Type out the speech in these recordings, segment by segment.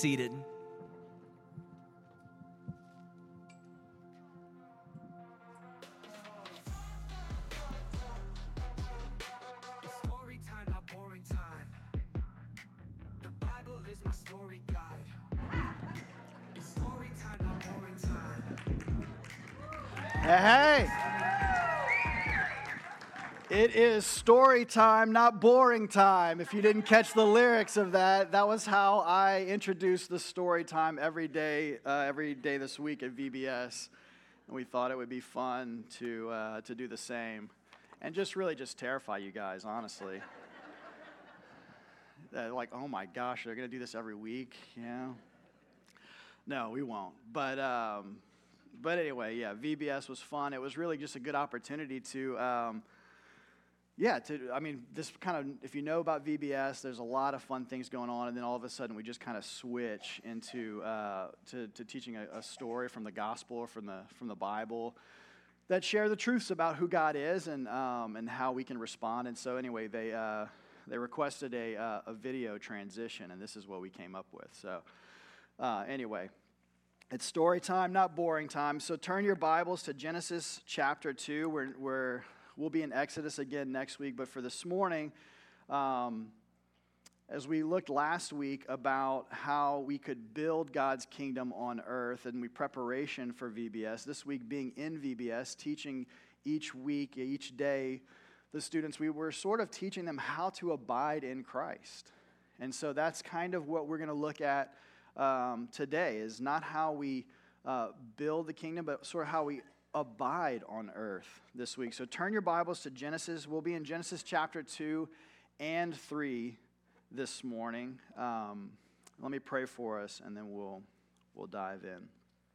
seated. Story time, not boring time. The Bible is my story guide. It's story time, not boring time. Hey! It is story time, not boring time. If you didn't catch the lyrics of that, that was how I introduced the story time every day this week at VBS. And we thought it would be fun to do the same. And just terrify you guys, honestly. Like, oh my gosh, they're going to do this every week, No, we won't. But anyway, yeah, VBS was fun. It was really just a good opportunity this kind of, if you know about VBS, there's a lot of fun things going on, and then all of a sudden we just kind of switch into to teaching a story from the gospel or from the Bible that share the truths about who God is and how we can respond. And so anyway, they requested a video transition, and this is what we came up with. So anyway, it's story time, not boring time. So turn your Bibles to Genesis chapter 2. We'll be in Exodus again next week, but for this morning, as we looked last week about how we could build God's kingdom on earth and preparation for VBS, this week being in VBS, teaching each week, each day, the students, we were sort of teaching them how to abide in Christ. And so that's kind of what we're going to look at today, is not how we build the kingdom, but sort of how we abide on earth this week. So turn your Bibles to Genesis. We'll be in Genesis chapter 2 and 3 this morning. Let me pray for us, and then we'll dive in.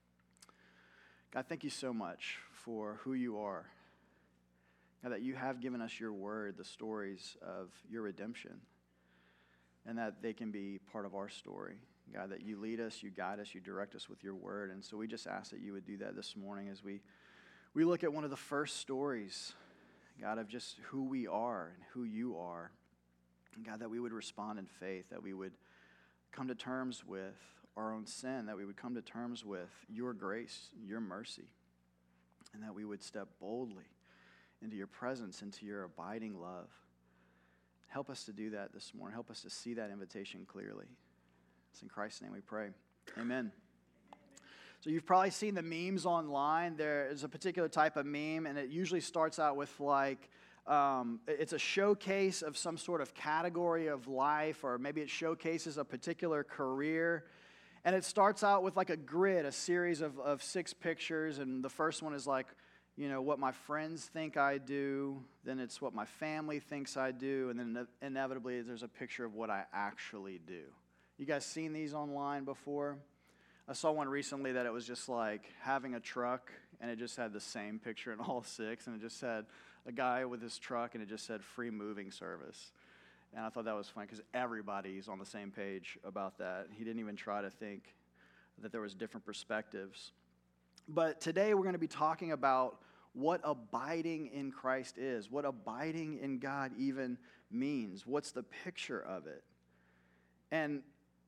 God, thank you so much for who you are. God, that you have given us your word, the stories of your redemption, and that they can be part of our story. God, that you lead us, you guide us, you direct us with your word. And so we just ask that you would do that this morning as we look at one of the first stories, God, of just who we are and who you are. And God, that we would respond in faith, that we would come to terms with our own sin, that we would come to terms with your grace, your mercy, and that we would step boldly into your presence, into your abiding love. Help us to do that this morning. Help us to see that invitation clearly. It's in Christ's name we pray. Amen. So you've probably seen the memes online. There is a particular type of meme, and it usually starts out with it's a showcase of some sort of category of life, or maybe it showcases a particular career. And it starts out with like a grid, a series of 6 pictures, and the first one is what my friends think I do, then it's what my family thinks I do, and then inevitably there's a picture of what I actually do. You guys seen these online before? I saw one recently that it was just like having a truck, and it just had the same picture in all 6, and it just had a guy with his truck, and it just said free moving service. And I thought that was funny because everybody's on the same page about that. He didn't even try to think that there was different perspectives. But today we're going to be talking about what abiding in Christ is, what abiding in God even means, what's the picture of it. And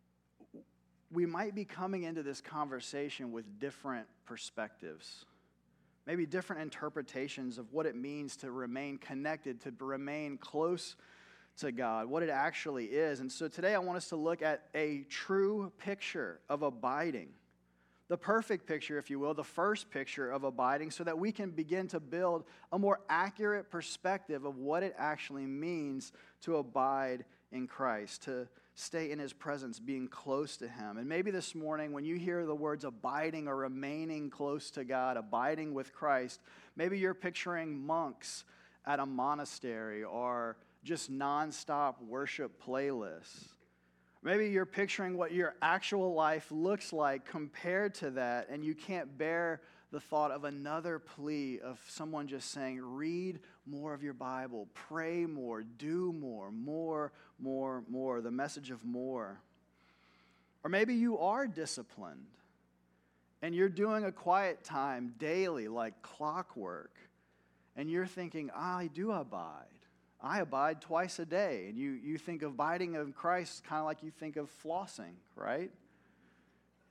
we might be coming into this conversation with different perspectives, maybe different interpretations of what it means to remain connected, to remain close to God, what it actually is. And so today I want us to look at a true picture of abiding, the perfect picture, if you will, the first picture of abiding, so that we can begin to build a more accurate perspective of what it actually means to abide in Christ, to stay in his presence, being close to him. And maybe this morning, when you hear the words abiding or remaining close to God, abiding with Christ, maybe you're picturing monks at a monastery or just nonstop worship playlists. Maybe you're picturing what your actual life looks like compared to that, and you can't bear the thought of another plea of someone just saying, read more of your Bible, pray more, do more, the message of more. Or maybe you are disciplined, and you're doing a quiet time daily like clockwork, and you're thinking, I do abide. I abide twice a day. And you think of abiding in Christ kind of like you think of flossing, right?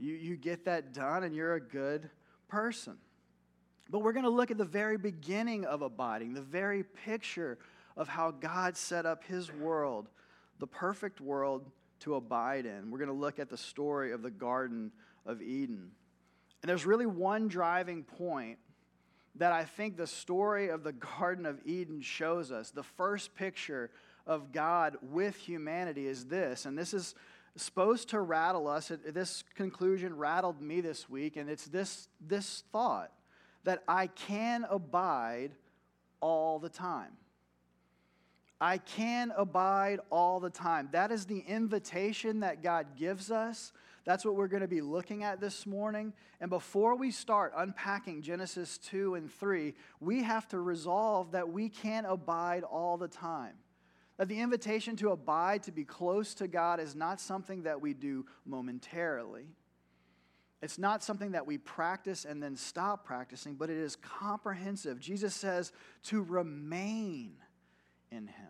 You get that done and you're a good person. But we're going to look at the very beginning of abiding, the very picture of how God set up his world, the perfect world to abide in. We're going to look at the story of the Garden of Eden. And there's really one driving point that I think the story of the Garden of Eden shows us. The first picture of God with humanity is this, and this is supposed to rattle us. This conclusion rattled me this week, and it's this thought that I can abide all the time. I can abide all the time. That is the invitation that God gives us. That's what we're going to be looking at this morning. And before we start unpacking Genesis 2 and 3, we have to resolve that we can abide all the time. That the invitation to abide, to be close to God, is not something that we do momentarily. It's not something that we practice and then stop practicing, but it is comprehensive. Jesus says to remain in him.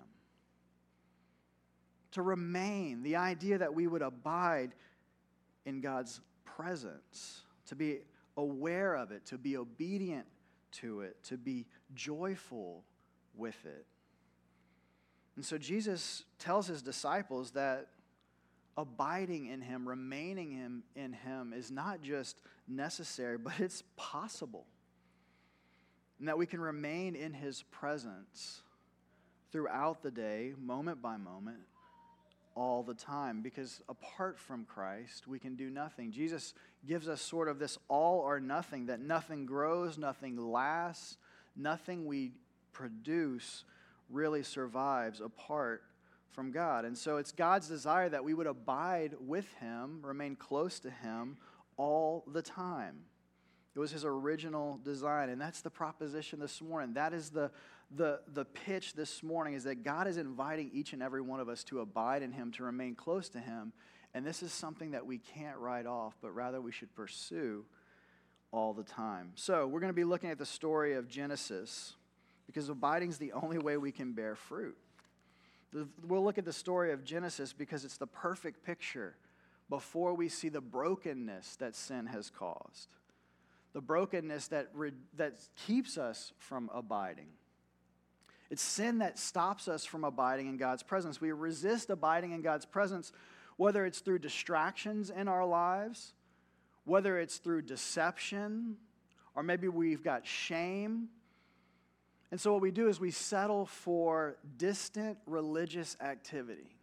To remain, the idea that we would abide in God's presence, to be aware of it, to be obedient to it, to be joyful with it. And so Jesus tells his disciples that abiding in him, remaining in him is not just necessary, but it's possible. And that we can remain in his presence throughout the day, moment by moment, all the time. Because apart from Christ, we can do nothing. Jesus gives us sort of this all or nothing, that nothing grows, nothing lasts, nothing we produce really survives apart from God. And so it's God's desire that we would abide with him, remain close to him all the time. It was his original design, and that's the proposition this morning. That is the pitch this morning, is that God is inviting each and every one of us to abide in him, to remain close to him. And this is something that we can't write off, but rather we should pursue all the time. So we're going to be looking at the story of Genesis, because abiding is the only way we can bear fruit. We'll look at the story of Genesis because it's the perfect picture before we see the brokenness that sin has caused. The brokenness that keeps us from abiding. It's sin that stops us from abiding in God's presence. We resist abiding in God's presence, whether it's through distractions in our lives, whether it's through deception, or maybe we've got shame. And so what we do is we settle for distant religious activity.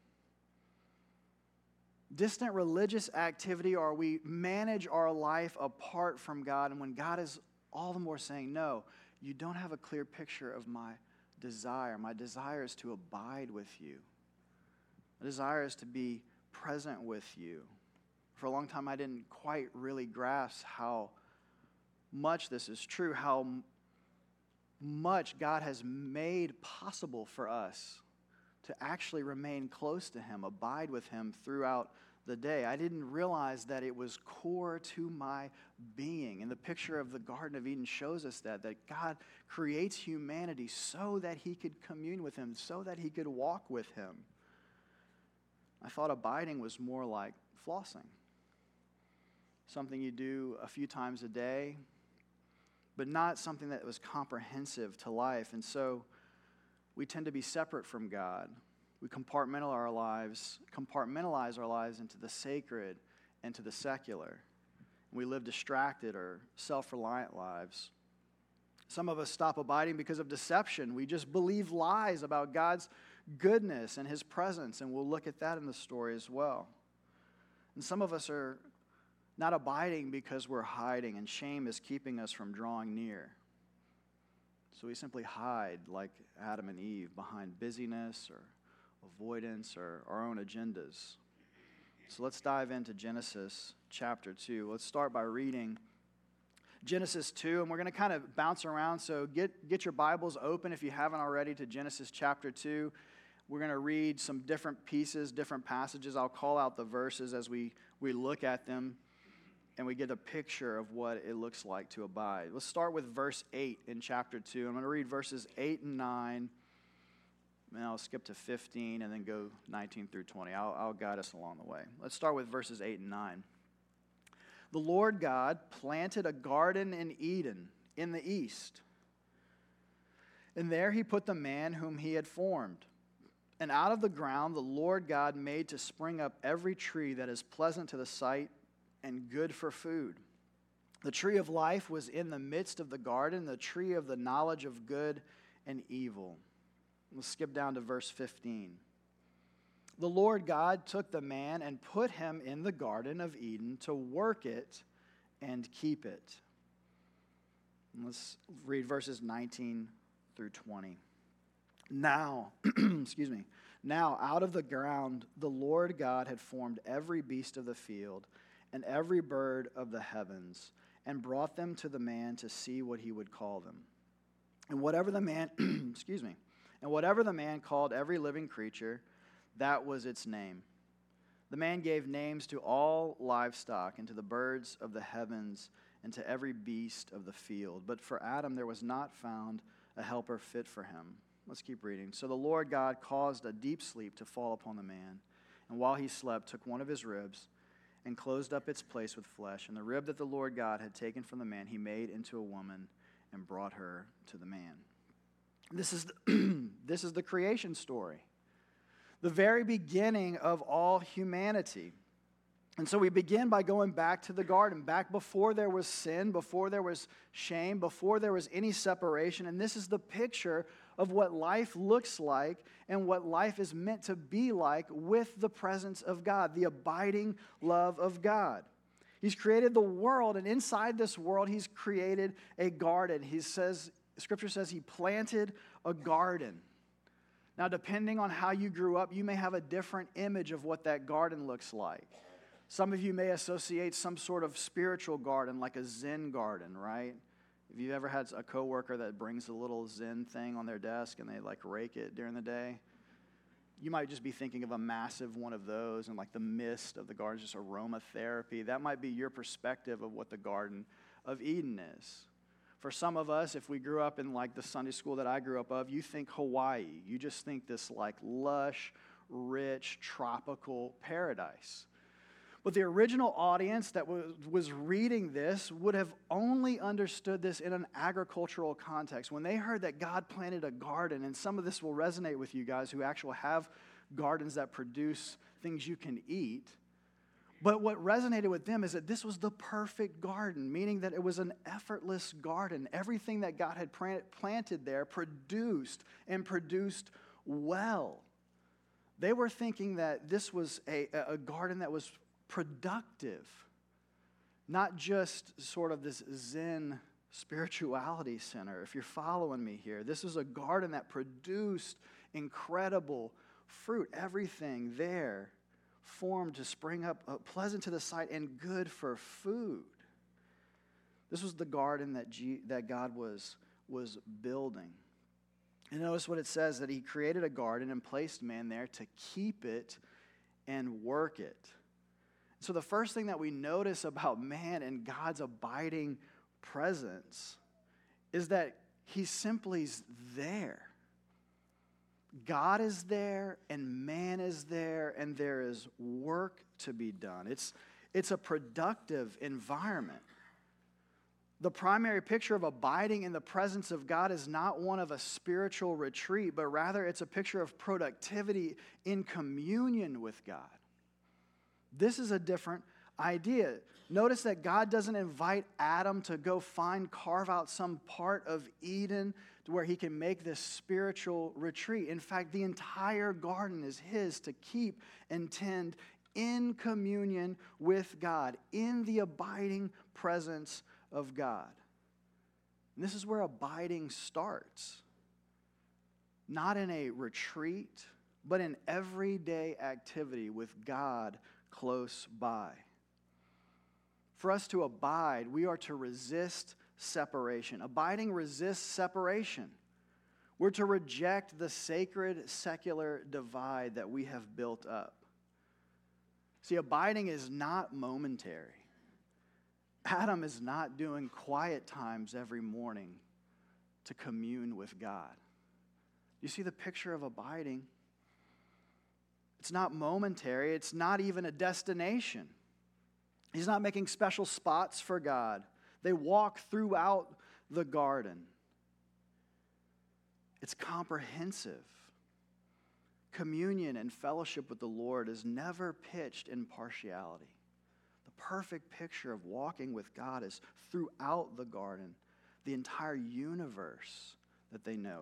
Distant religious activity, or we manage our life apart from God. And when God is all the more saying, no, you don't have a clear picture of my desire. My desire is to abide with you. My desire is to be present with you. For a long time, I didn't quite really grasp how much this is true, how much God has made possible for us to actually remain close to him, abide with him throughout the day. I didn't realize that it was core to my being. And the picture of the Garden of Eden shows us that God creates humanity so that he could commune with him, so that he could walk with him. I thought abiding was more like flossing. Something you do a few times a day, but not something that was comprehensive to life. And so we tend to be separate from God. We compartmentalize our lives into the sacred and to the secular. We live distracted or self-reliant lives. Some of us stop abiding because of deception. We just believe lies about God's goodness and his presence, and we'll look at that in the story as well. And some of us are not abiding because we're hiding, and shame is keeping us from drawing near. So we simply hide, like Adam and Eve, behind busyness or avoidance or our own agendas. So let's dive into Genesis chapter 2. Let's start by reading Genesis 2, and we're going to kind of bounce around. So get your Bibles open if you haven't already to Genesis chapter 2. We're going to read some different pieces, different passages. I'll call out the verses as we look at them, and we get a picture of what it looks like to abide. Let's start with verse 8 in chapter 2. I'm going to read verses 8 and 9, and I'll skip to 15 and then go 19 through 20. I'll guide us along the way. Let's start with verses 8 and 9. The Lord God planted a garden in Eden in the east, and there he put the man whom he had formed. And out of the ground the Lord God made to spring up every tree that is pleasant to the sight and good for food. The tree of life was in the midst of the garden, the tree of the knowledge of good and evil. We'll skip down to verse 15. The Lord God took the man and put him in the Garden of Eden to work it and keep it. And let's read verses 19 through 20. Now, now out of the ground the Lord God had formed every beast of the field and every bird of the heavens, and brought them to the man to see what he would call them. And whatever the man, and whatever the man called every living creature, that was its name. The man gave names to all livestock, and to the birds of the heavens, and to every beast of the field. But for Adam there was not found a helper fit for him. Let's keep reading. So the Lord God caused a deep sleep to fall upon the man, and while he slept, took one of his ribs and closed up its place with flesh. And the rib that the Lord God had taken from the man, he made into a woman and brought her to the man. This is the creation story, the very beginning of all humanity. And so we begin by going back to the garden, back before there was sin, before there was shame, before there was any separation. And this is the picture of what life looks like and what life is meant to be like with the presence of God, the abiding love of God. He's created the world, and inside this world, he's created a garden. Scripture says he planted a garden. Now, depending on how you grew up, you may have a different image of what that garden looks like. Some of you may associate some sort of spiritual garden, like a Zen garden, right? If you've ever had a coworker that brings a little Zen thing on their desk and they like rake it during the day, you might just be thinking of a massive one of those, and like the mist of the garden, just aromatherapy. That might be your perspective of what the Garden of Eden is. For some of us, if we grew up in like the Sunday school that I grew up of, you think Hawaii. You just think this like lush, rich, tropical paradise. But the original audience that was reading this would have only understood this in an agricultural context. When they heard that God planted a garden, and some of this will resonate with you guys who actually have gardens that produce things you can eat. But what resonated with them is that this was the perfect garden, meaning that it was an effortless garden. Everything that God had planted there produced and produced well. They were thinking that this was a garden that was productive, not just sort of this Zen spirituality center. If you're following me here, this is a garden that produced incredible fruit. Everything there formed to spring up, pleasant to the sight and good for food. This was the garden that God was building. And notice what it says, that he created a garden and placed man there to keep it and work it. So the first thing that we notice about man and God's abiding presence is that he simply is there. God is there and man is there, and there is work to be done. It's a productive environment. The primary picture of abiding in the presence of God is not one of a spiritual retreat, but rather it's a picture of productivity in communion with God. This is a different idea. Notice that God doesn't invite Adam to go carve out some part of Eden to where he can make this spiritual retreat. In fact, the entire garden is his to keep and tend in communion with God, in the abiding presence of God. And this is where abiding starts. Not in a retreat, but in everyday activity with God close by. For us to abide, we are to resist separation. Abiding resists separation. We're to reject the sacred secular divide that we have built up. See, abiding is not momentary. Adam is not doing quiet times every morning to commune with God. You see the picture of abiding? It's not momentary. It's not even a destination. He's not making special spots for God. They walk throughout the garden. It's comprehensive. Communion and fellowship with the Lord is never pitched in partiality. The perfect picture of walking with God is throughout the garden, the entire universe that they know.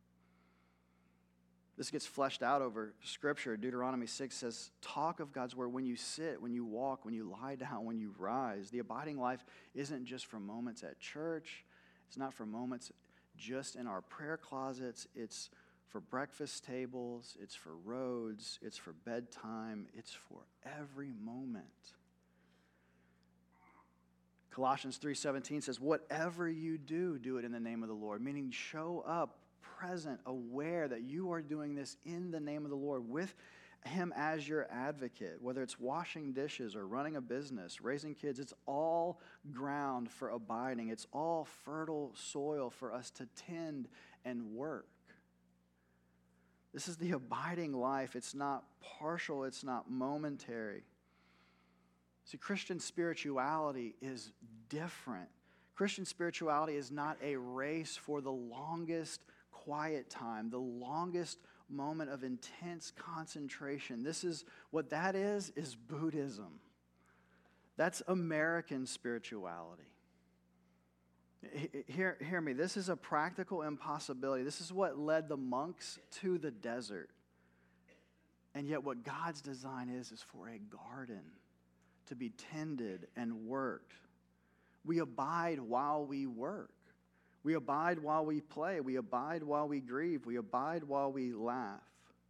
This gets fleshed out over Scripture. Deuteronomy 6 says, talk of God's word when you sit, when you walk, when you lie down, when you rise. The abiding life isn't just for moments at church. It's not for moments just in our prayer closets. It's for breakfast tables. It's for roads. It's for bedtime. It's for every moment. Colossians 3:17 says, whatever you do, do it in the name of the Lord, meaning show up present, aware that you are doing this in the name of the Lord with him as your advocate. Whether it's washing dishes or running a business, raising kids, it's all ground for abiding. It's all fertile soil for us to tend and work. This is the abiding life. It's not partial. It's not momentary. See, Christian spirituality is different. Christian spirituality is not a race for the longest quiet time, the longest moment of intense concentration. This is what that is Buddhism. That's American spirituality. Hear me. This is a practical impossibility. This is what led the monks to the desert. And yet what God's design is for a garden to be tended and worked. We abide while we work. We abide while we play. We abide while we grieve. We abide while we laugh.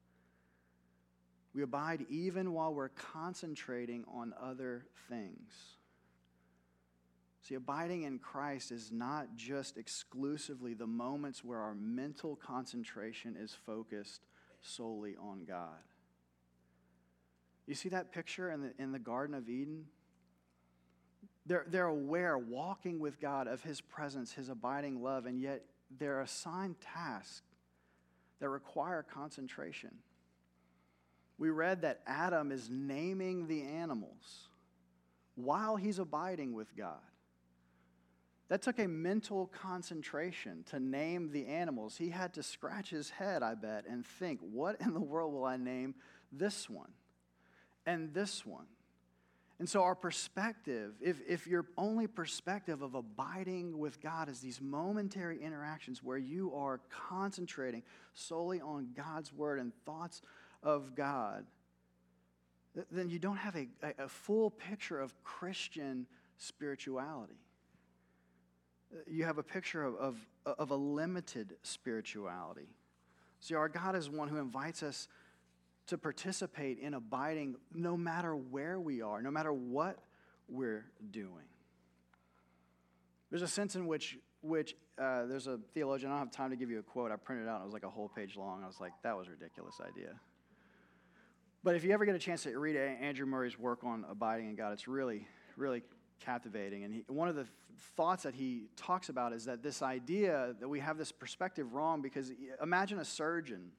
We abide even while we're concentrating on other things. See, abiding in Christ is not just exclusively the moments where our mental concentration is focused solely on God. You see that picture in the Garden of Eden? They're aware, walking with God, of his presence, his abiding love, and yet they're assigned tasks that require concentration. We read that Adam is naming the animals while he's abiding with God. That took a mental concentration to name the animals. He had to scratch his head, I bet, and think, what in the world will I name this one and this one? And so our perspective, if your only perspective of abiding with God is these momentary interactions where you are concentrating solely on God's word and thoughts of God, then you don't have a full picture of Christian spirituality. You have a picture of a limited spirituality. See, our God is one who invites us to participate in abiding no matter where we are, no matter what we're doing. There's a sense in which there's a theologian, I don't have time to give you a quote, I printed it out, and it was like a whole page long. I was like, that was a ridiculous idea. But if you ever get a chance to read Andrew Murray's work on abiding in God, it's really, really captivating. And one of the thoughts that he talks about is that this idea that we have this perspective wrong, because imagine a surgeon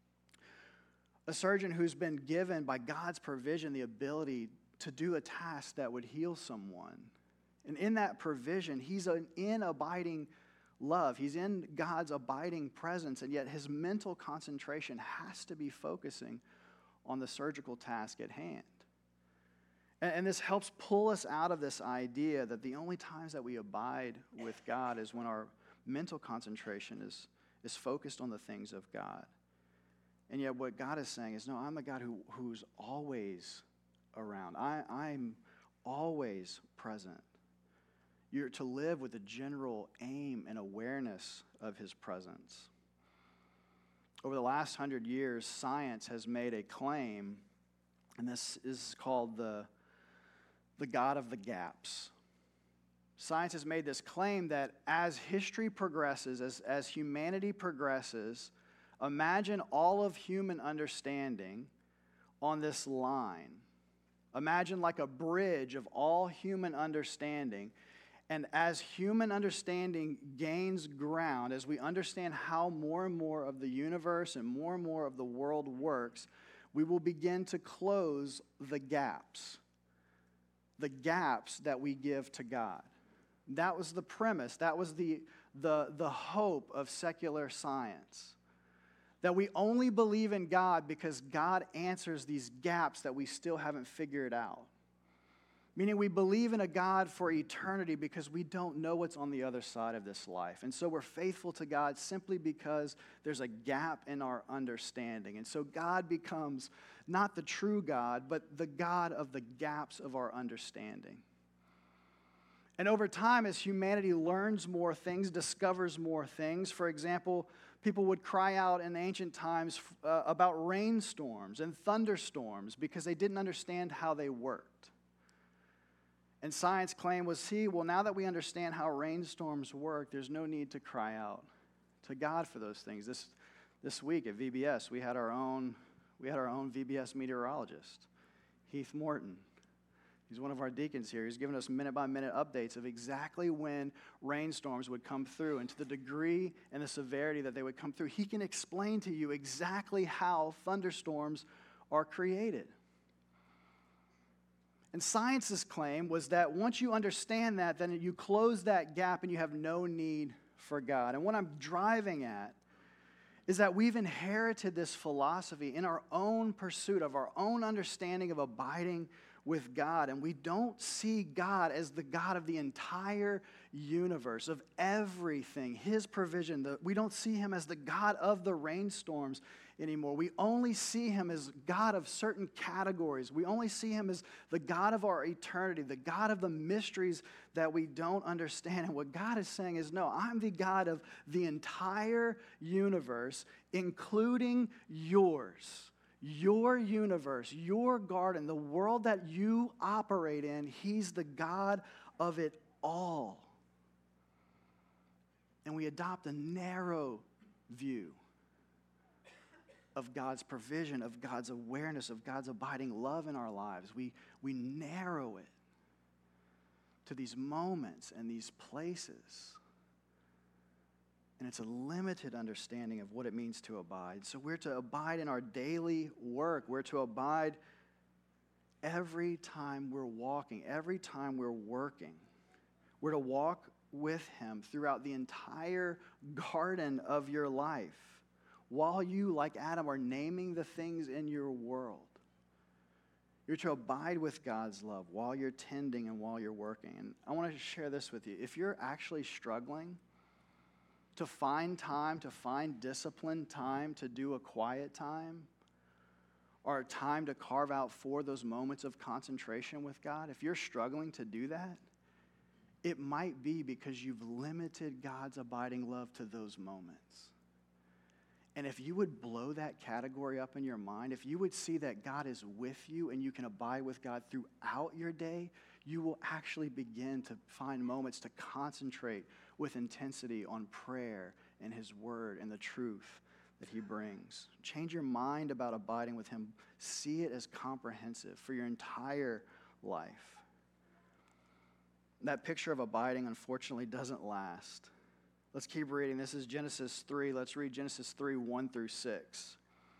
who's been given by God's provision the ability to do a task that would heal someone. And in that provision, he's in abiding love. He's in God's abiding presence, and yet his mental concentration has to be focusing on the surgical task at hand. And this helps pull us out of this idea that the only times that we abide with God is when our mental concentration is focused on the things of God. And yet what God is saying is, no, I'm a God who's always around. I'm always present. You're to live with a general aim and awareness of his presence. Over the last 100 years, science has made a claim, and this is called the God of the gaps. Science has made this claim that as history progresses, as humanity progresses, imagine all of human understanding on this line. Imagine like a bridge of all human understanding. And as human understanding gains ground, as we understand how more and more of the universe and more of the world works, we will begin to close the gaps. the gaps that we give to God. That was the premise. That was the hope of secular science. That we only believe in God because God answers these gaps that we still haven't figured out. Meaning we believe in a God for eternity because we don't know what's on the other side of this life. And so we're faithful to God simply because there's a gap in our understanding. And so God becomes not the true God, but the God of the gaps of our understanding. And over time, as humanity learns more things, discovers more things, for example, people would cry out in ancient times about rainstorms and thunderstorms because they didn't understand how they worked. And science claim was, well, now that we understand how rainstorms work, there's no need to cry out to God for those things. This week at VBS, we had our own VBS meteorologist, Heath Morton. He's one of our deacons here. He's given us minute-by-minute updates of exactly when rainstorms would come through and to the degree and the severity that they would come through. He can explain to you exactly how thunderstorms are created. And science's claim was that once you understand that, then you close that gap and you have no need for God. And what I'm driving at is that we've inherited this philosophy in our own pursuit of our own understanding of abiding with God, and we don't see God as the God of the entire universe, of everything, His provision. We don't see Him as the God of the rainstorms anymore. We only see Him as God of certain categories. We only see Him as the God of our eternity, the God of the mysteries that we don't understand. And what God is saying is, no, I'm the God of the entire universe, including yours. Your universe, your garden, the world that you operate in, He's the God of it all. And we adopt a narrow view of God's provision, of God's awareness, of God's abiding love in our lives. We narrow it to these moments and these places. And it's a limited understanding of what it means to abide. So we're to abide in our daily work. We're to abide every time we're walking, every time we're working. We're to walk with Him throughout the entire garden of your life while you, like Adam, are naming the things in your world. You're to abide with God's love while you're tending and while you're working. And I want to share this with you. If you're actually struggling to find time, to find disciplined time to do a quiet time, or time to carve out for those moments of concentration with God, if you're struggling to do that, it might be because you've limited God's abiding love to those moments. And if you would blow that category up in your mind, if you would see that God is with you and you can abide with God throughout your day, you will actually begin to find moments to concentrate with intensity on prayer and His Word and the truth that He brings. Change your mind about abiding with Him. See it as comprehensive for your entire life. That picture of abiding, unfortunately, doesn't last. Let's keep reading. This is Genesis 3. Let's read Genesis 3, 1 through 6.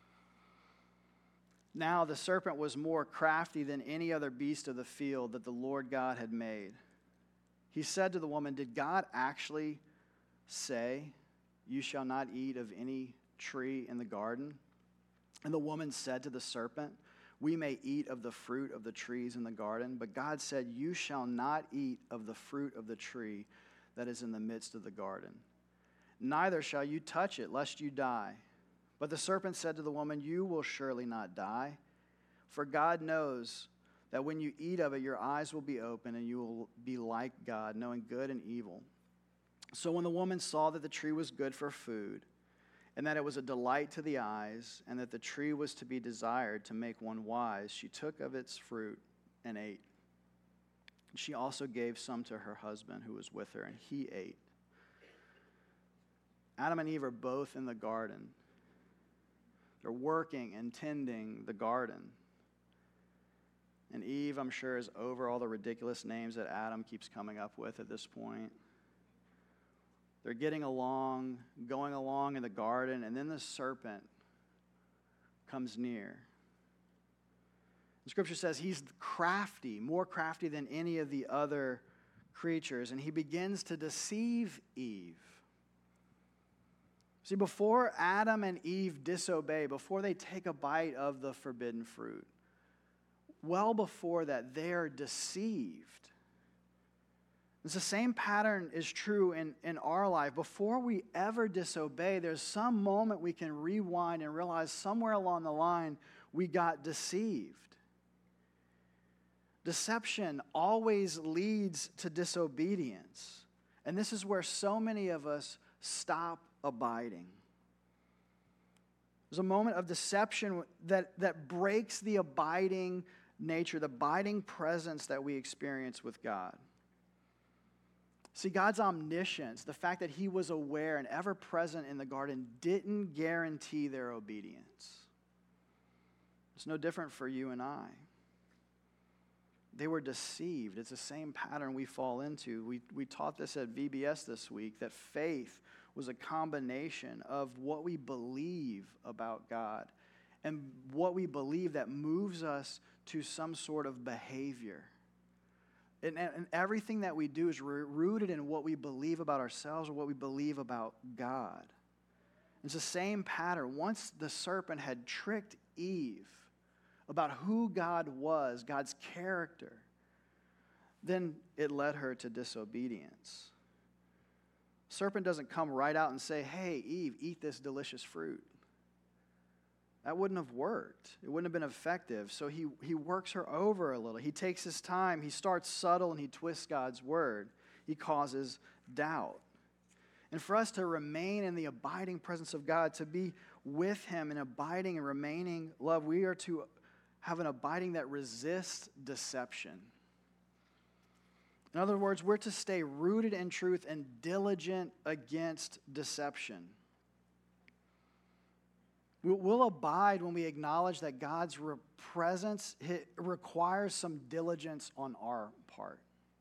Now the serpent was more crafty than any other beast of the field that the Lord God had made. He said to the woman, "Did God actually say, 'You shall not eat of any tree in the garden'?" And the woman said to the serpent, "We may eat of the fruit of the trees in the garden, but God said, 'You shall not eat of the fruit of the tree that is in the midst of the garden. Neither shall you touch it, lest you die.' But the serpent said to the woman, 'You will surely not die, for God knows that when you eat of it, your eyes will be open, and you will be like God, knowing good and evil.' So when the woman saw that the tree was good for food, and that it was a delight to the eyes, and that the tree was to be desired to make one wise, she took of its fruit and ate. She also gave some to her husband who was with her, and he ate." Adam and Eve are both in the garden. They're working and tending the garden. And Eve, I'm sure, is over all the ridiculous names that Adam keeps coming up with at this point. They're getting along, going along in the garden, and then the serpent comes near. The scripture says he's crafty, more crafty than any of the other creatures, and he begins to deceive Eve. See, before Adam and Eve disobey, before they take a bite of the forbidden fruit, well before that, they are deceived. It's the same pattern is true in our life. Before we ever disobey, there's some moment we can rewind and realize somewhere along the line we got deceived. Deception always leads to disobedience. And this is where so many of us stop abiding. There's a moment of deception that breaks the abiding nature, the abiding presence that we experience with God. See, God's omniscience, the fact that he was aware and ever present in the garden, didn't guarantee their obedience. It's no different for you and I. They were deceived. It's the same pattern we fall into. We taught this at VBS this week, that faith was a combination of what we believe about God and what we believe that moves us to some sort of behavior. And everything that we do is rooted in what we believe about ourselves or what we believe about God. It's the same pattern. Once the serpent had tricked Eve about who God was, God's character, then it led her to disobedience. Serpent doesn't come right out and say, hey, Eve, eat this delicious fruit. That wouldn't have worked. It wouldn't have been effective. So he works her over a little. He takes his time. He starts subtle and he twists God's word. He causes doubt. And for us to remain in the abiding presence of God, to be with him in abiding and remaining love, we are to have an abiding that resists deception. In other words, we're to stay rooted in truth and diligent against deception. We'll abide when we acknowledge that God's presence requires some diligence on our part.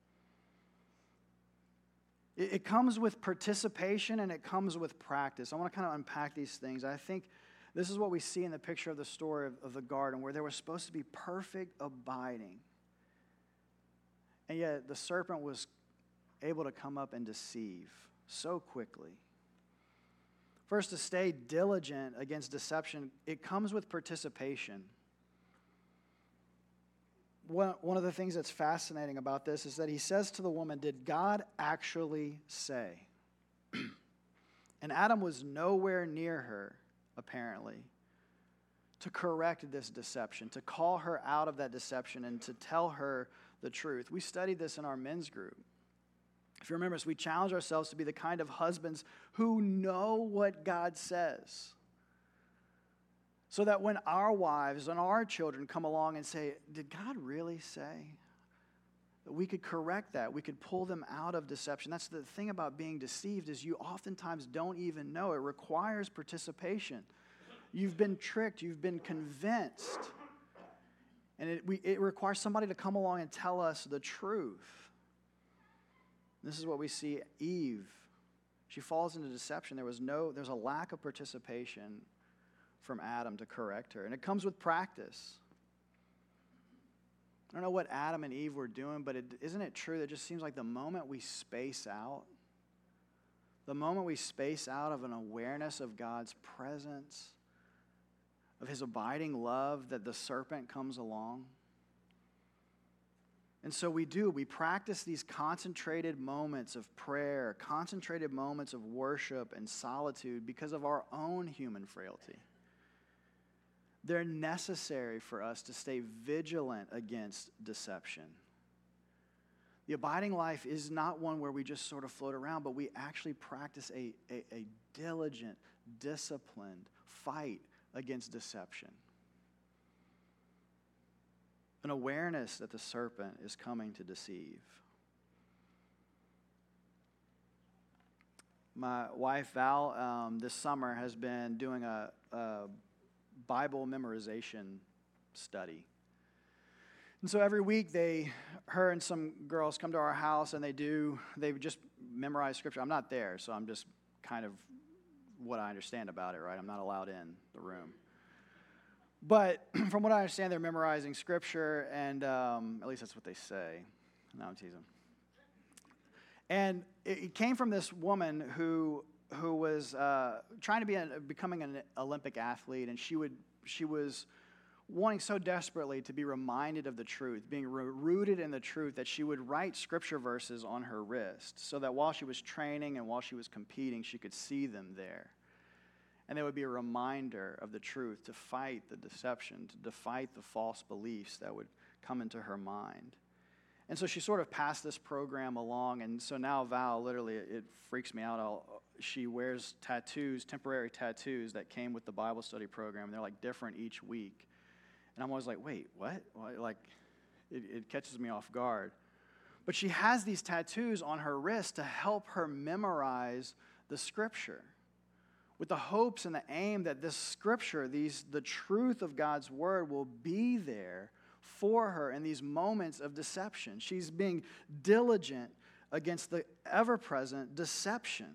It comes with participation and it comes with practice. I want to kind of unpack these things. I think this is what we see in the picture of the story of the garden, where there was supposed to be perfect abiding. And yet the serpent was able to come up and deceive so quickly. First, to stay diligent against deception, it comes with participation. One of the things that's fascinating about this is that he says to the woman, did God actually say? And Adam was nowhere near her, apparently, to correct this deception, to call her out of that deception and to tell her the truth. We studied this in our men's group. If you remember, we challenge ourselves to be the kind of husbands who know what God says. So that when our wives and our children come along and say, did God really say? That we could correct that. We could pull them out of deception. That's the thing about being deceived, is you oftentimes don't even know. It requires participation. You've been tricked. You've been convinced. And it requires somebody to come along and tell us the truth. This is what we see Eve. She falls into deception. There's a lack of participation from Adam to correct her. And it comes with practice. I don't know what Adam and Eve were doing, but isn't it true that it just seems like the moment we space out of an awareness of God's presence, of his abiding love, that the serpent comes along? And so we practice these concentrated moments of prayer, concentrated moments of worship and solitude because of our own human frailty. They're necessary for us to stay vigilant against deception. The abiding life is not one where we just sort of float around, but we actually practice a diligent, disciplined fight against deception. An awareness that the serpent is coming to deceive. My wife, Val, this summer has been doing a Bible memorization study. And so every week her and some girls come to our house and they just memorize scripture. I'm not there, so I'm just kind of what I understand about it, right? I'm not allowed in the room. But from what I understand, they're memorizing scripture, and at least that's what they say. No, I'm teasing. And it came from this woman who was trying to becoming an Olympic athlete, and she was wanting so desperately to be reminded of the truth, being rooted in the truth, that she would write scripture verses on her wrist so that while she was training and while she was competing, she could see them there. And there would be a reminder of the truth to fight the deception, to fight the false beliefs that would come into her mind. And so she sort of passed this program along, and so now Val, literally, it freaks me out. She wears tattoos, temporary tattoos that came with the Bible study program. They're like different each week. And I'm always like, wait, what? Like, it catches me off guard. But she has these tattoos on her wrist to help her memorize the scripture, with the hopes and the aim that this scripture, the truth of God's word, will be there for her in these moments of deception. She's being diligent against the ever-present deception.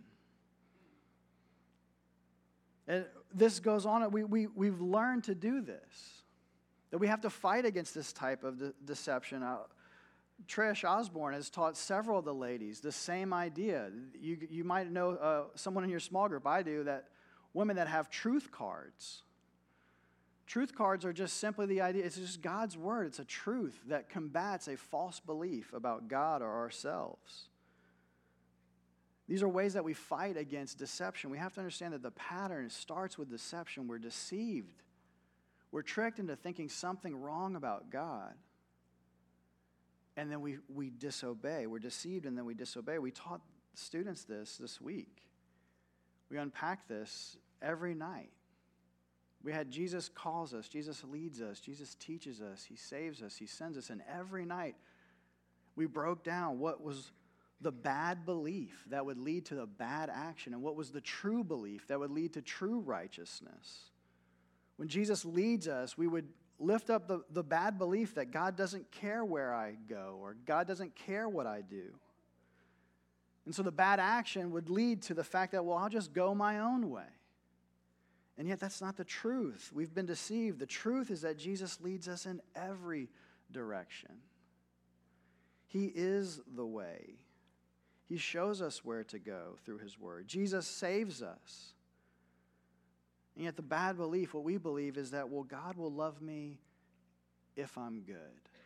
And this goes on. We've learned to do this, that we have to fight against this type of deception. Trish Osborne has taught several of the ladies the same idea. You might know someone in your small group, I do, that women that have truth cards. Truth cards are just simply the idea, it's just God's word. It's a truth that combats a false belief about God or ourselves. These are ways that we fight against deception. We have to understand that the pattern starts with deception. We're deceived. We're tricked into thinking something wrong about God. And then we disobey. We're deceived and then we disobey. We taught students this week. We unpack this every night. We had Jesus calls us, Jesus leads us, Jesus teaches us, he saves us, he sends us. And every night we broke down what was the bad belief that would lead to the bad action and what was the true belief that would lead to true righteousness. When Jesus leads us, we would lift up the bad belief that God doesn't care where I go or God doesn't care what I do. And so the bad action would lead to the fact that, well, I'll just go my own way. And yet that's not the truth. We've been deceived. The truth is that Jesus leads us in every direction. He is the way. He shows us where to go through his word. Jesus saves us. And yet the bad belief, what we believe is that, well, God will love me if I'm good.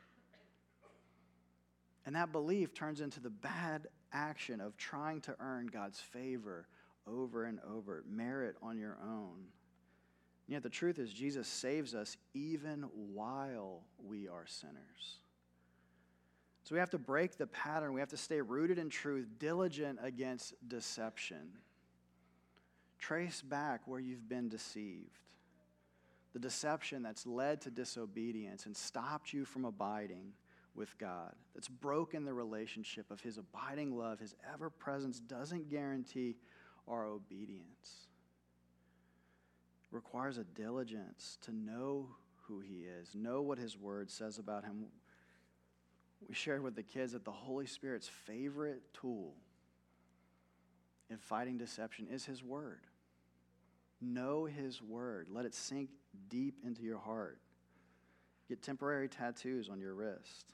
And that belief turns into the bad action of trying to earn God's favor over and over, merit on your own. And yet the truth is Jesus saves us even while we are sinners. So we have to break the pattern. We have to stay rooted in truth, diligent against deception. Trace back where you've been deceived. The deception that's led to disobedience and stopped you from abiding with God. That's broken the relationship of his abiding love. His ever-presence doesn't guarantee our obedience. It requires a diligence to know who he is, know what his word says about him. We shared with the kids that the Holy Spirit's favorite tool in fighting deception is his word. Know his word. Let it sink deep into your heart. Get temporary tattoos on your wrist.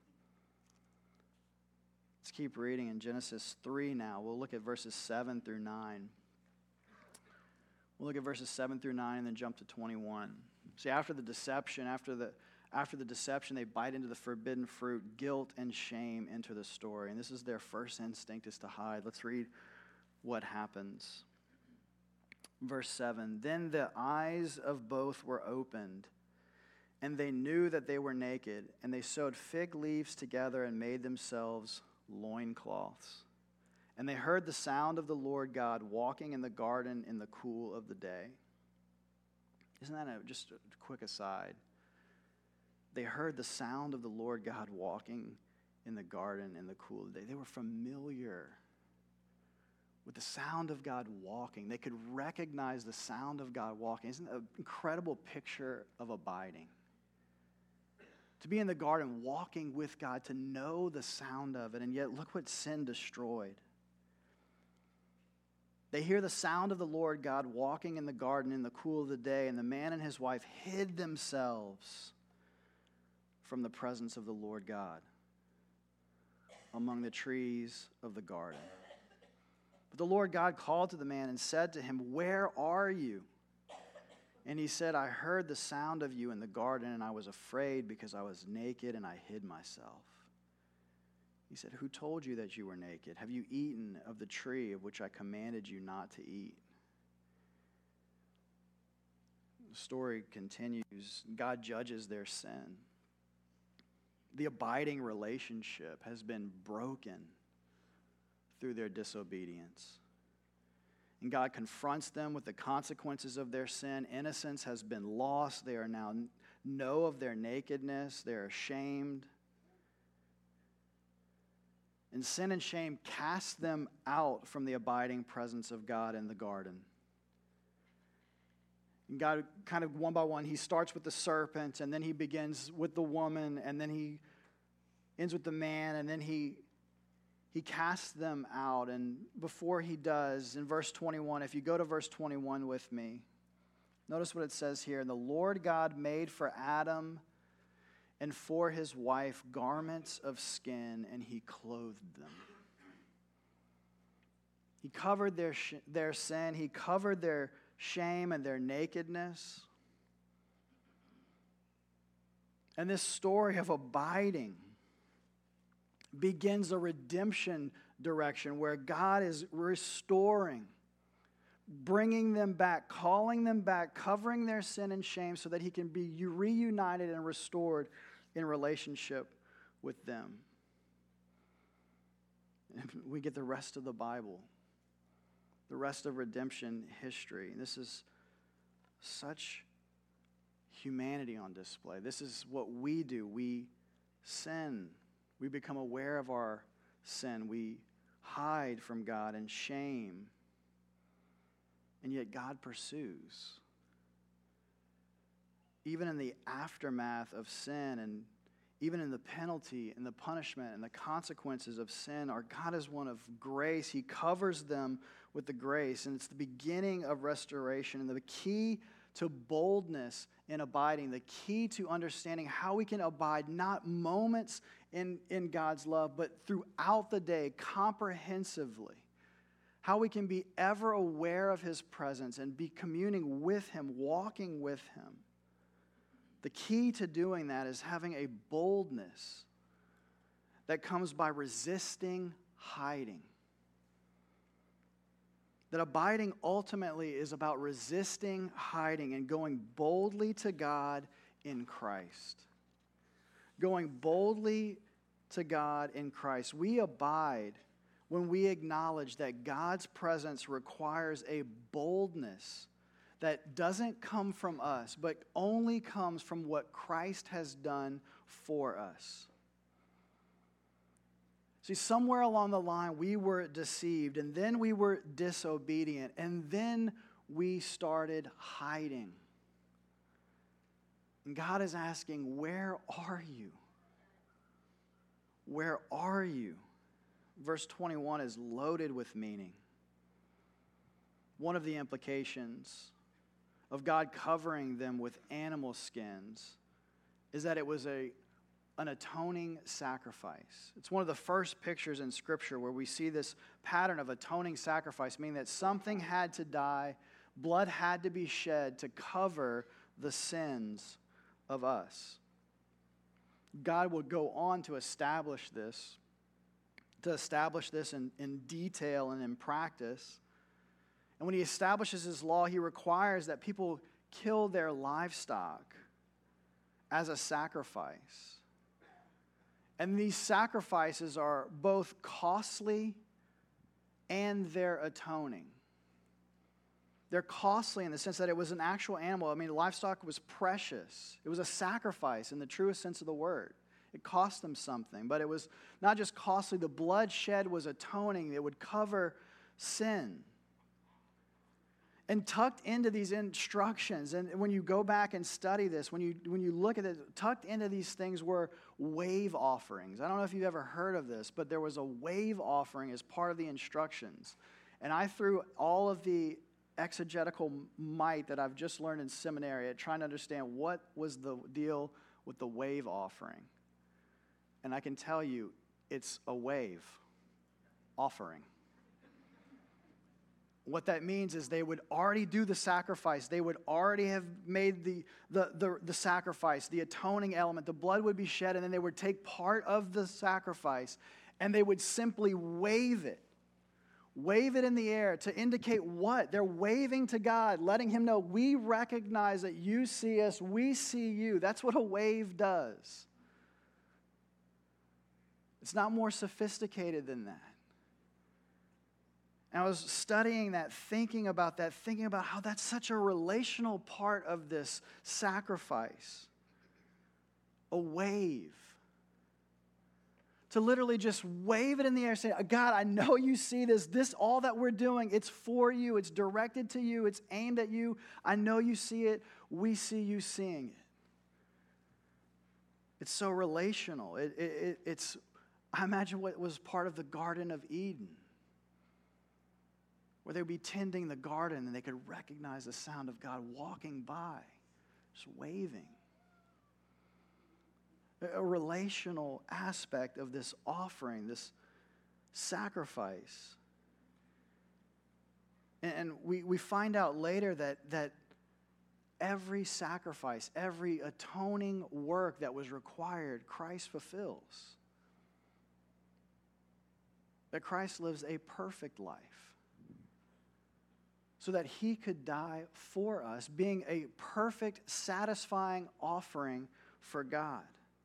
Let's keep reading in Genesis 3 now. We'll look at verses 7 through 9. We'll look at verses 7 through 9 and then jump to 21. See, after the deception, they bite into the forbidden fruit. Guilt and shame enter the story. And this is their first instinct, is to hide. Let's read what happens. Verse 7, then the eyes of both were opened, and they knew that they were naked, and they sewed fig leaves together and made themselves loincloths. And they heard the sound of the Lord God walking in the garden in the cool of the day. Isn't that just a quick aside? They heard the sound of the Lord God walking in the garden in the cool of the day. They were familiar with the sound of God walking. They could recognize the sound of God walking. Isn't that an incredible picture of abiding? To be in the garden walking with God, to know the sound of it, and yet look what sin destroyed. They hear the sound of the Lord God walking in the garden in the cool of the day, and the man and his wife hid themselves from the presence of the Lord God among the trees of the garden. But the Lord God called to the man and said to him, "Where are you?" And he said, "I heard the sound of you in the garden, and I was afraid because I was naked and I hid myself." He said, "Who told you that you were naked? Have you eaten of the tree of which I commanded you not to eat?" The story continues. God judges their sin. The abiding relationship has been broken through their disobedience. And God confronts them with the consequences of their sin. Innocence has been lost. They are now know of their nakedness. They're ashamed. And sin and shame cast them out from the abiding presence of God in the garden. And God, kind of one by one, he starts with the serpent, and then he begins with the woman, and then he ends with the man, and then he casts them out. And before he does, in verse 21, if you go to verse 21 with me, notice what it says here. "And the Lord God made for Adam and for his wife garments of skin, and he clothed them." He covered their sin. He covered their shame and their nakedness. And this story of abiding begins a redemption direction where God is restoring, bringing them back, calling them back, covering their sin and shame so that he can be reunited and restored in relationship with them. And we get the rest of the Bible, the rest of redemption history. And this is such humanity on display. This is what we do. We sin. We become aware of our sin. We hide from God in shame. And yet God pursues. Even in the aftermath of sin, and even in the penalty and the punishment and the consequences of sin, our God is one of grace. He covers them with the grace, and it's the beginning of restoration. And the key to boldness in abiding, the key to understanding how we can abide not moments in God's love, but throughout the day, comprehensively. How we can be ever aware of his presence and be communing with him, walking with him. The key to doing that is having a boldness that comes by resisting hiding. That abiding ultimately is about resisting hiding and going boldly to God in Christ. Going boldly to God in Christ. We abide when we acknowledge that God's presence requires a boldness that doesn't come from us, but only comes from what Christ has done for us. See, somewhere along the line, we were deceived, and then we were disobedient, and then we started hiding. And God is asking, where are you? Where are you? Verse 21 is loaded with meaning. One of the implications of God covering them with animal skins is that it was an atoning sacrifice. It's one of the first pictures in Scripture where we see this pattern of atoning sacrifice, meaning that something had to die, blood had to be shed to cover the sins of us. God would go on to establish this in detail and in practice. And when he establishes his law, he requires that people kill their livestock as a sacrifice. And these sacrifices are both costly and they're atoning. They're costly in the sense that it was an actual animal. I mean, livestock was precious. It was a sacrifice in the truest sense of the word. It cost them something, but it was not just costly. The blood shed was atoning. It would cover sin. And tucked into these instructions, and when you go back and study this, when you look at it, tucked into these things were wave offerings. I don't know if you've ever heard of this, but there was a wave offering as part of the instructions. and I threw all of the exegetical might that I've just learned in seminary at trying to understand what was the deal with the wave offering. And I can tell you, it's a wave offering. What that means is they would already do the sacrifice. They would already have made the sacrifice, the atoning element. The blood would be shed, and then they would take part of the sacrifice, and they would simply wave it. Wave it in the air to indicate what? They're waving to God, letting him know, we recognize that you see us, we see you. That's what a wave does. It's not more sophisticated than that. And I was studying that, thinking about how that's such a relational part of this sacrifice. A wave. To literally just wave it in the air, say, God, I know you see this. This, all that we're doing, it's for you. It's directed to you. It's aimed at you. I know you see it. We see you seeing it. It's so relational. It's, I imagine what was part of the Garden of Eden, where they would be tending the garden and they could recognize the sound of God walking by, just waving. A relational aspect of this offering, this sacrifice. And we find out later that every sacrifice, every atoning work that was required, Christ fulfills. That Christ lives a perfect life, so that he could die for us, being a perfect, satisfying offering for God.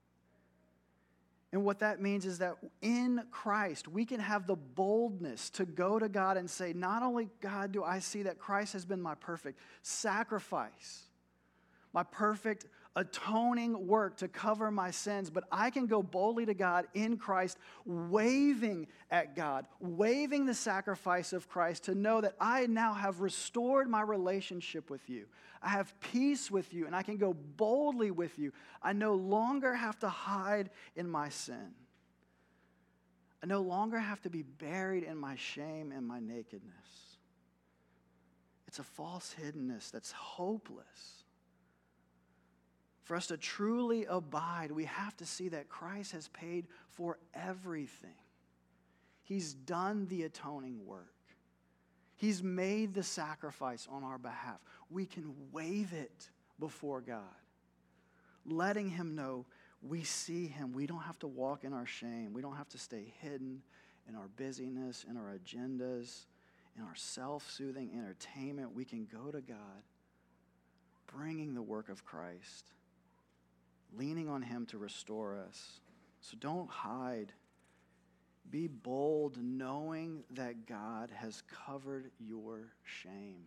And what that means is that in Christ, we can have the boldness to go to God and say, not only, God, do I see that Christ has been my perfect sacrifice, my perfect atoning work to cover my sins, but I can go boldly to God in Christ, waving at God, waving the sacrifice of Christ to know that I now have restored my relationship with you. I have peace with you, and I can go boldly with you. I no longer have to hide in my sin. I no longer have to be buried in my shame and my nakedness. It's a false hiddenness that's hopeless. For us to truly abide, we have to see that Christ has paid for everything. He's done the atoning work. He's made the sacrifice on our behalf. We can wave it before God, letting him know we see him. We don't have to walk in our shame. We don't have to stay hidden in our busyness, in our agendas, in our self-soothing entertainment. We can go to God, bringing the work of Christ, leaning on him to restore us. So don't hide. Be bold, knowing that God has covered your shame.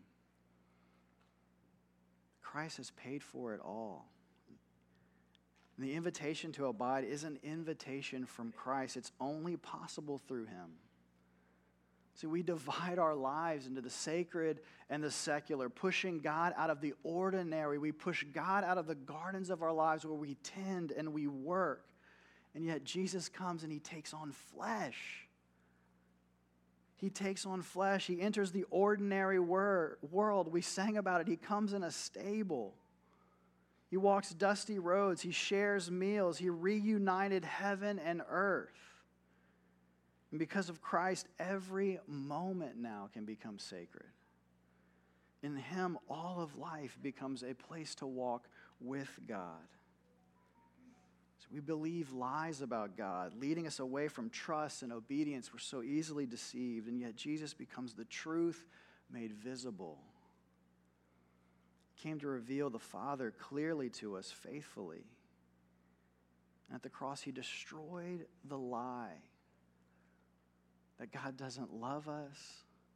Christ has paid for it all. And the invitation to abide is an invitation from Christ. It's only possible through him. See, we divide our lives into the sacred and the secular, pushing God out of the ordinary. We push God out of the gardens of our lives where we tend and we work. And yet Jesus comes and he takes on flesh. He takes on flesh. He enters the ordinary world. We sang about it. He comes in a stable. He walks dusty roads. He shares meals. He reunited heaven and earth. And because of Christ, every moment now can become sacred. In him, all of life becomes a place to walk with God. So we believe lies about God, leading us away from trust and obedience. We're so easily deceived, and yet Jesus becomes the truth made visible. He came to reveal the Father clearly to us faithfully. And at the cross, he destroyed the lie that God doesn't love us,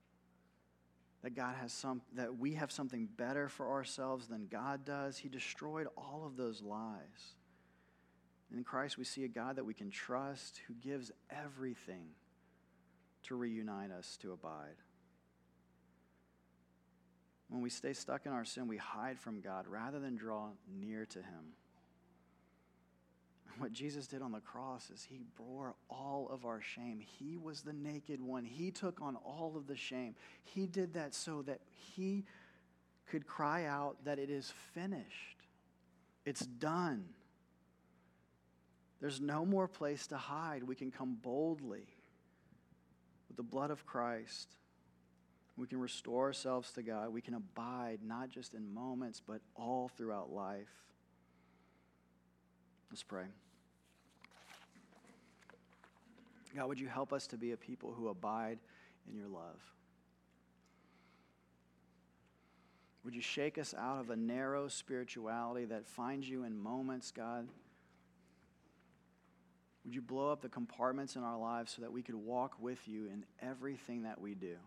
that we have something better for ourselves than God does. He destroyed all of those lies. In Christ, we see a God that we can trust, who gives everything to reunite us, to abide. When we stay stuck in our sin, we hide from God rather than draw near to him. What Jesus did on the cross is he bore all of our shame. He was the naked one. He took on all of the shame. He did that so that he could cry out that it is finished. It's done. There's no more place to hide. We can come boldly with the blood of Christ. We can restore ourselves to God. We can abide not just in moments, but all throughout life. Let's pray. God, would you help us to be a people who abide in your love? Would you shake us out of a narrow spirituality that finds you in moments, God? Would you blow up the compartments in our lives so that we could walk with you in everything that we do?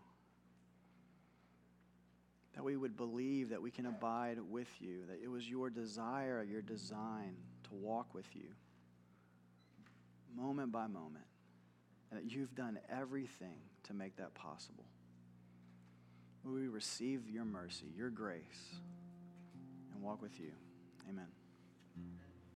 That we would believe that we can abide with you, that it was your desire, your design to walk with you moment by moment, and that you've done everything to make that possible. Will we receive your mercy, your grace, and walk with you? Amen.